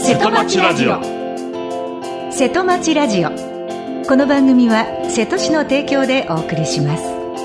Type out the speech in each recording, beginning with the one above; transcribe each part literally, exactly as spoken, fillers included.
瀬戸町ラジオ。 瀬戸町ラジオ、この番組は瀬戸市の提供でお送りします。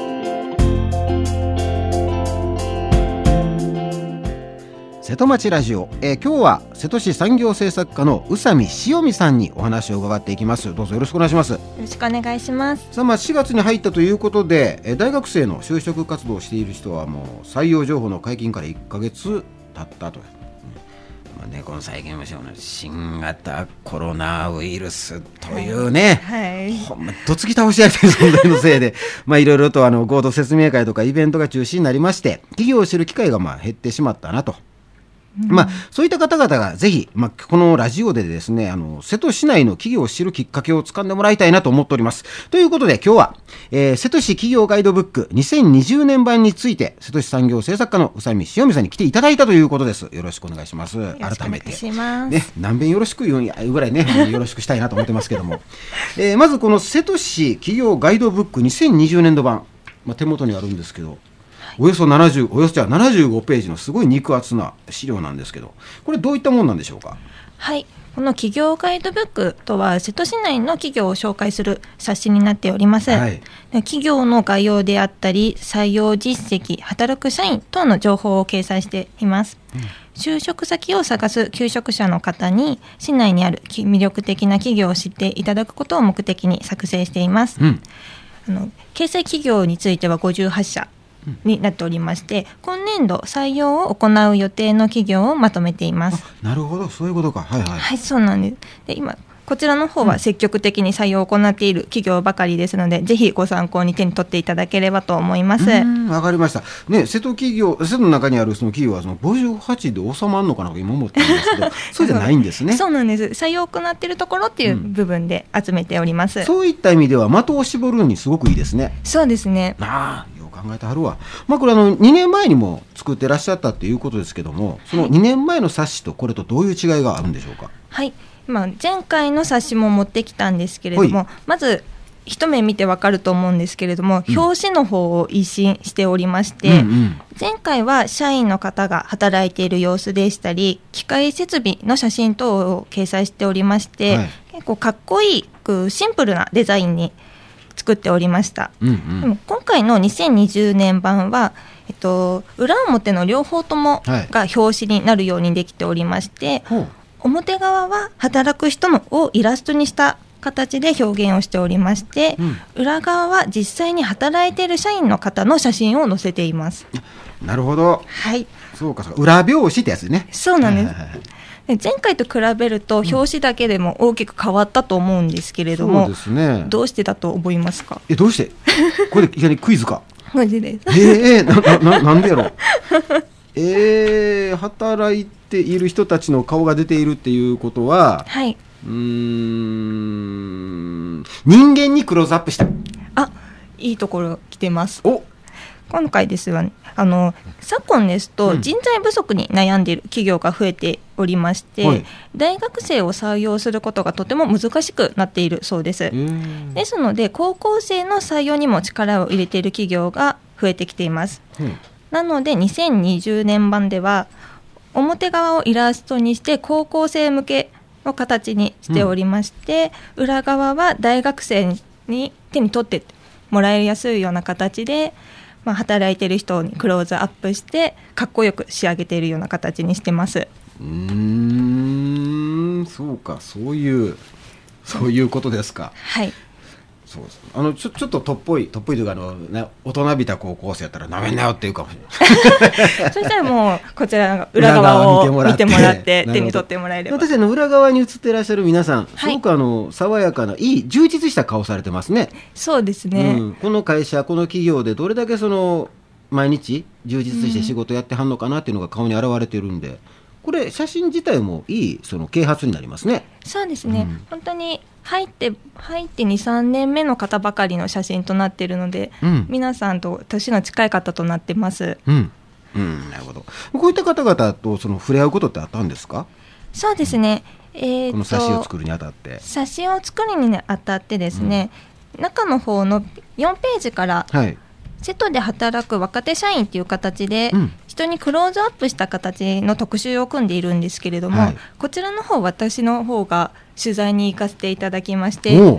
瀬戸町ラジオ、えー、今日は瀬戸市産業政策課の宇佐美塩美さんにお話を伺っていきます。どうぞよろしくお願いします。よろしくお願いします。 さあ、まあ、しがつに入ったということで、えー、大学生の就職活動をしている人はもう採用情報の解禁からいっかげつ経ったと、まあね、この再現の新型コロナウイルスというね、はいはい、ほんまどつき倒しやりたい存在のせいでまあいろいろとあの合同説明会とかイベントが中止になりまして、企業を知る機会がまあ減ってしまったなと。うん、まあ、そういった方々がぜひ、まあ、このラジオでですね、あの瀬戸市内の企業を知るきっかけをつかんでもらいたいなと思っております。ということで今日は、えー、瀬戸市企業ガイドブックにせんにじゅうねん版について瀬戸市産業政策課の宇佐美塩美さんに来ていただいたということです。よろしくお願いします。改めてね、何遍よろしく言うぐらいねよろしくしたいなと思ってますけども、えー、まずこの瀬戸市企業ガイドブックにせんにじゅうねんど版、まあ、手元にあるんですけど、およそななじゅう、およそじゃななじゅうごページのすごい肉厚な資料なんですけど、これどういったものなんでしょうか。 はい、この企業ガイドブックとは瀬戸市内の企業を紹介する冊子になっております。はい、企業の概要であったり採用実績、働く社員等の情報を掲載しています。うん、就職先を探す求職者の方に市内にある魅力的な企業を知っていただくことを目的に作成しています。うん、あの掲載企業についてはごじゅうはっしゃになっておりまして、今年度採用を行う予定の企業をまとめています。 あ、なるほど、そういうことか。はいはい、 はい、そうなんです。で、今こちらの方は積極的に採用を行っている企業ばかりですので、うん、ぜひご参考に手に取っていただければと思います。 わかりました、ね、瀬戸企業、瀬戸の中にあるその企業はそのごじゅうはちで収まるのかなと今思ってるんですけどそうじゃないんですね。 そうなんです。採用を行っているところっていう部分で集めております。うん、 そういった意味では的を絞るにすごくいいですね。 そうですね。 ああ、考えてはるわ。まあ、これあのにねんまえにも作ってらっしゃったっていうことですけども、そのにねんまえの冊子とこれとどういう違いがあるんでしょうか。 はい、まあ、前回の冊子も持ってきたんですけれども、まず一目見てわかると思うんですけれども、うん、表紙の方を一新しておりまして、うんうん、前回は社員の方が働いている様子でしたり機械設備の写真等を掲載しておりまして、はい、結構かっこいいシンプルなデザインに作っておりました。うんうん、でも今回のにせんにじゅうねん版は、えっと、裏表の両方ともが表紙になるようにできておりまして、はい、表側は働く人のをイラストにした形で表現をしておりまして、うん、裏側は実際に働いている社員の方の写真を載せています。 なるほど。 はい、 そうかそうか、裏表紙ってやつね。 そうなんです。前回と比べると表紙だけでも大きく変わったと思うんですけれども、うん、そうですね、どうしてだと思いますか。 え、どうしてこれいきなりクイズか。 マジです。 えー、な, な, なんでやろえー、働いている人たちの顔が出ているっていうことは、はい、うーん、人間にクローズアップした。 あ、いいところ来てます。お、今回ですは、ね、あの昨今ですと人材不足に悩んでいる企業が増えておりまして、うん、大学生を採用することがとても難しくなっているそうです。ですので高校生の採用にも力を入れている企業が増えてきています。うん、なのでにせんにじゅうねん版では表側をイラストにして高校生向けの形にしておりまして、うん、裏側は大学生に手に取ってもらいやすいような形で、まあ、働いている人にクローズアップしてかっこよく仕上げているような形にしてます。 うーん、そうか、そういうそういうことですか。 はい、 そうです。あのちょ、ちょっととっぽいとっぽいというか、あの、ね、大人びた高校生やったらなめんなよって言うかもしれないそしたらもうこちらの裏側を見てもらって手に取ってもらえれば。 私の裏側に写っていらっしゃる皆さん、すごくあの爽やかないい充実した顔されてますね。 そうですね、うん、 この会社この企業でどれだけその毎日充実して仕事やってはんのかなっていうのが顔に現れてるんで、これ写真自体もいいその啓発になりますね。 そうですね、うん、本当に入って入ってにさんねんめの方ばかりの写真となっているので、うん、皆さんと年の近い方となってます。 うんうん、なるほど。こういった方々とその触れ合うことってあったんですか。 そうですね、うん、えー、 この冊子を作るにあたって冊子を作るにあたってですね、うん、中の方のよんページから、はい、瀬戸で働く若手社員という形で人にクローズアップした形の特集を組んでいるんですけれども、はい、こちらの方私の方が取材に行かせていただきまして、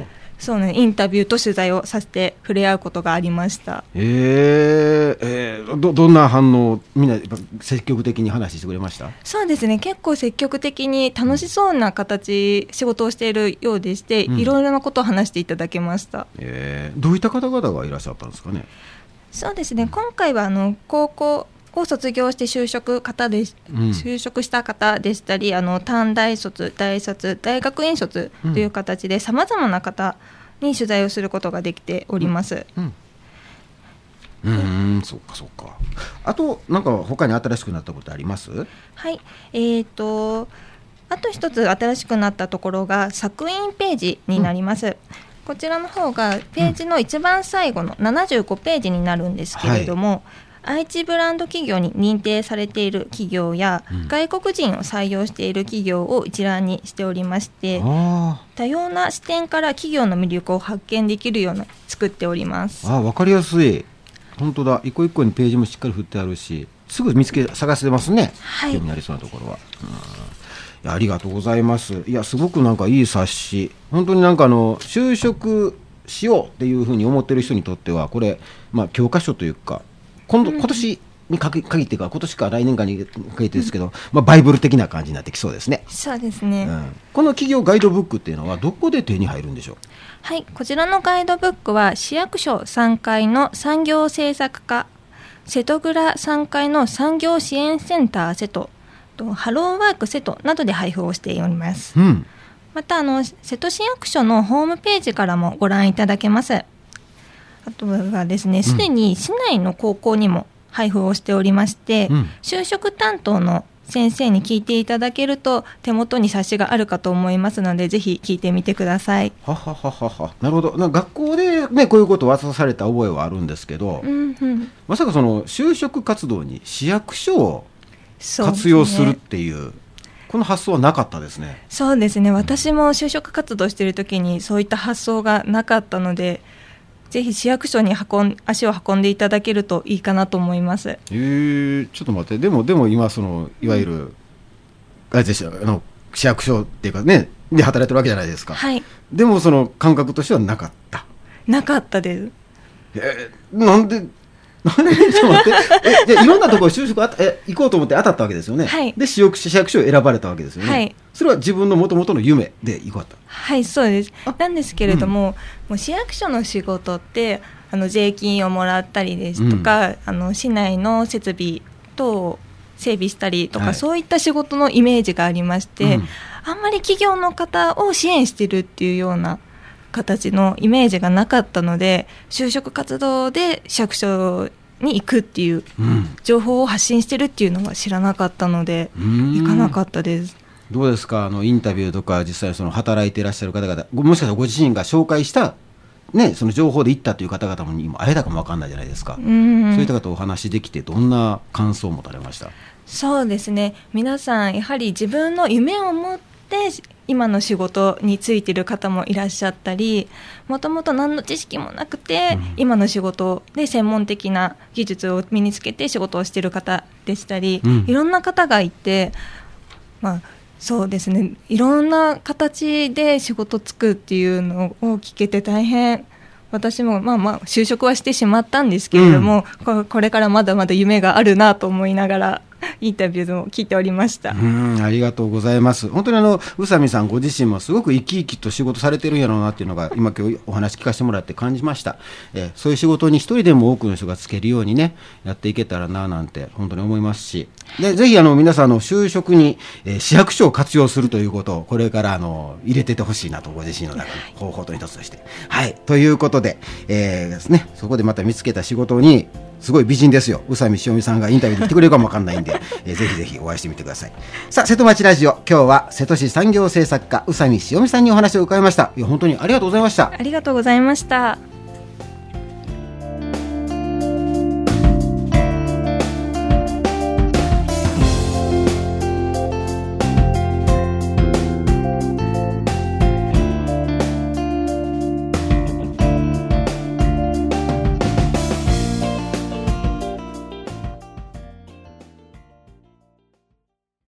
そうね、インタビューと取材をさせて触れ合うことがありました。 えーえー、ど, どんな反応、みんな積極的に話してくれました？ そうですね、結構積極的に楽しそうな形、うん、仕事をしているようでして、うん、いろいろなことを話していただけました。 えー、どういった方々がいらっしゃったんですかね？ そうですね、今回はあの高校を卒業して就職方で、うん、就職した方でしたり、あの短大卒、大卒、大学院卒という形でさまざまな方に取材をすることができております。 うんうん、うん、そうかそうか。あとなんか他に新しくなったことあります？ はい、えーとあと一つ新しくなったところが作品ページになります。うん、こちらの方がページの一番最後のななじゅうごページになるんですけれども、はい、愛知ブランド企業に認定されている企業や、うん、外国人を採用している企業を一覧にしておりまして、多様な視点から企業の魅力を発見できるような作っております。 あ、分かりやすい。本当だ、一個一個にページもしっかり振ってあるし、すぐ見つけ探せますね、 はい、 興味ありそうなところは。うん、いや、ありがとうございます。いや、すごくなんかいい冊子、本当になんかあの就職しようっていうふうに思ってる人にとってはこれ、まあ、教科書というか、今度、今年に限ってか今年か来年かに限ってですけど、うん、まあ、バイブル的な感じになってきそうですね。 そうですね、 うん、この企業ガイドブックっていうのはどこで手に入るんでしょう？ はい、こちらのガイドブックは市役所さんがいの産業政策課、瀬戸倉さんがいの産業支援センター瀬戸とハローワーク瀬戸などで配布をしております。うん、またあの瀬戸市役所のホームページからもご覧いただけます。あとはですね、すでに市内の高校にも配布をしておりまして、うん、就職担当の先生に聞いていただけると手元に冊子があるかと思いますので、ぜひ聞いてみてください。 ははははは。なるほど。なんか学校で、ね、こういうことを渡された覚えはあるんですけど、うんうん、まさかその就職活動に市役所を活用するっていう、この発想はなかったですね。 そうですね、私も就職活動している時にそういった発想がなかったので、ぜひ市役所に運ん足を運んでいただけるといいかなと思います。 えー、ちょっと待って、でもでも今そのいわゆる、うん、あれでした、あの市役所っていうかねで働いてるわけじゃないですか。 はい、 でもその感覚としてはなかった。 なかったです。 えー、なんでなんでちょっと待ってえじゃあいろんなところ就職あたえ行こうと思って当たったわけですよね。 はい、 で市役所を選ばれたわけですよね。はい、それは自分の元々の夢で行こうと。 はい、そうです。なんですけれども、うん、もう市役所の仕事ってあの税金をもらったりですとか、うん、あの市内の設備等を整備したりとか、はい、そういった仕事のイメージがありまして、うん、あんまり企業の方を支援してるっていうような形のイメージがなかったので、就職活動で市役所に行くっていう、うん、情報を発信してるっていうのは知らなかったので行かなかったです。 どうですか、あのインタビューとか実際その働いていらっしゃる方々、もしかしたらご自身が紹介した、ね、その情報で行ったという方々にも会えたかも分かんないじゃないですか。うん、そういった方とお話できてどんな感想を持たれました？ そうですね、皆さんやはり自分の夢を持って今の仕事に就いている方もいらっしゃったり、もともと何の知識もなくて、うん、今の仕事で専門的な技術を身につけて仕事をしている方でしたり、うん、いろんな方がいて、まあそうですね、いろんな形で仕事つくっていうのを聞けて大変私もまあまあ就職はしてしまったんですけれども、うん、これからまだまだ夢があるなと思いながらインタビューを聞いておりました。 うん、ありがとうございます。本当にあの宇佐美さんご自身もすごく生き生きと仕事されてるんやろうなっていうのが今今日お話聞かせてもらって感じました。えー、そういう仕事に一人でも多くの人がつけるようにねやっていけたらななんて本当に思いますし、でぜひあの皆さんの就職に、えー、市役所を活用するということをこれからあの入れててほしいなとご自身の中の方法と一つとして、はい、ということで、えーですね、そこでまた見つけた仕事にすごい美人ですよ、宇佐美塩美さんがインタビューに来てくれるかもわかんないんで、えー、ぜひぜひお会いしてみてください。さあ瀬戸町ラジオ、今日は瀬戸市産業政策課宇佐美塩美さんにお話を伺いました。いや本当にありがとうございました。 ありがとうございました。